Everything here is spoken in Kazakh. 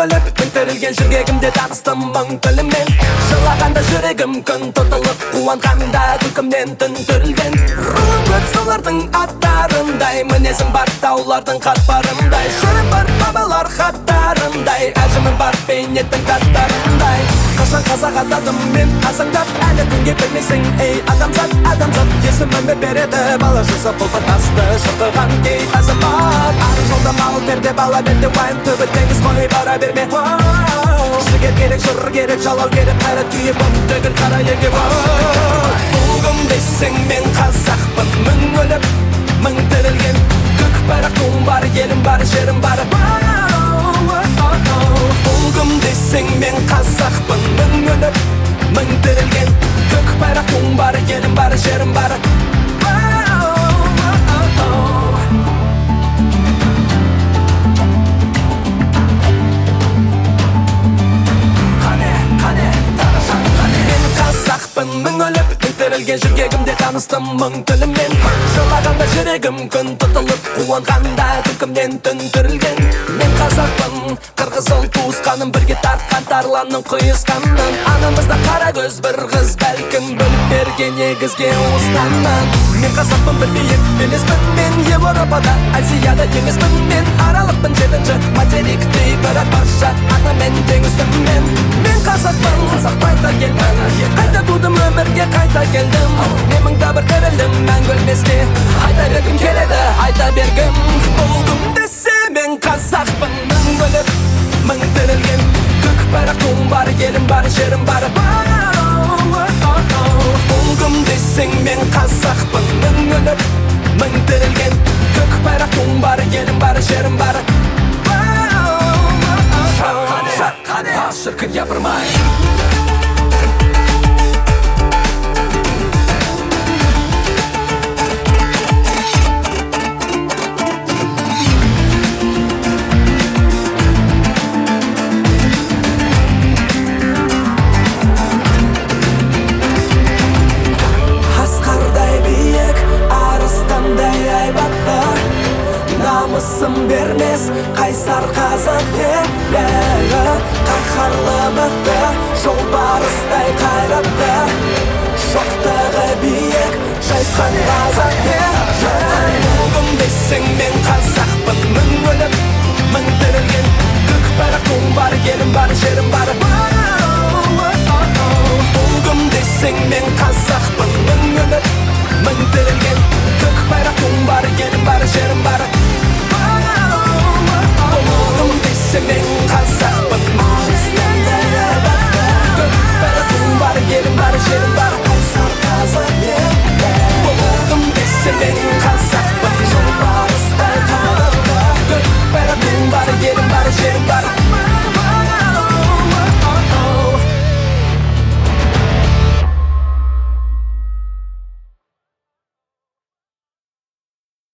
үңіліп көтерілген жүрегімде таныстым мың тілімен. Жылағанда жүрегім күн тұтылып, қуанғанда күлкімнен түн түрілген. Руым көп солардың аттарындай, мінезім бар таулардың қатпарындай, жырым бар бабалар хаттарындай, әжімім бар бейнеттің таттарындай. Қашан қазақ атадым мен азаңдап, әлі күнге білмейсің ей адамзат. Адамзат есіміме береді бала жасап бұлпыр тасты шырқыған кей азамат. Ары жолда мал терде бала берді уайым, түбі теңіз қой бара берме. Жігер керек, жыр керек, жалау керек, қайрат күйі бұл төгіл қара еге. Бұлғым десең мен қазақпын, мың өліп мың тірілген, көк байрақ туым бар, елім бар, жерім бар. Бұлғым десең мен қазақпын, мың өліп мың тірілген, көк байрақ туым бар, елім бар, жерім бар. Мың өліп көтерілген жүрегімде таныстым мың тілімен. Жылағанда жүрегім күн тұтылып, қуанғанда күлкімнен түн түрілген. Мен қазақпын, қырғызыл туысқаным, бірге тартқан тарланның құйысқанын. Анамызда қара көз бір қыз, бәлкім бөліп берген егізге уыстаннан. Мен қазақпын, білмейік белеспін мен, Европада, Азияда емеспін мен. Аралықпын жетінші материктей, бірақ барша анамен теңіздім мен. Мен қазақпын, қазақ қайта келдім, қайта тудым өмірге, қайта келдім. Мен мыңда бір тірілдім, мәңгі өлмеске, айта бергім келеді, айта бергім. Болдым десе мен қазақпын, мың өліп мың тірілген, көк байрақ туым бар, елім бар, жерім бар. Болдым десең мен қазақпын, мың өліп мың тірілген, көк байрақ туым бар, елім бар, жерім бар. Шаққане, шіркін япырмай. Намысым бермес қайсар қазақ елі, қаһарлы мықты жолбарыстай қайратты, шоқтығы биік жайсаңға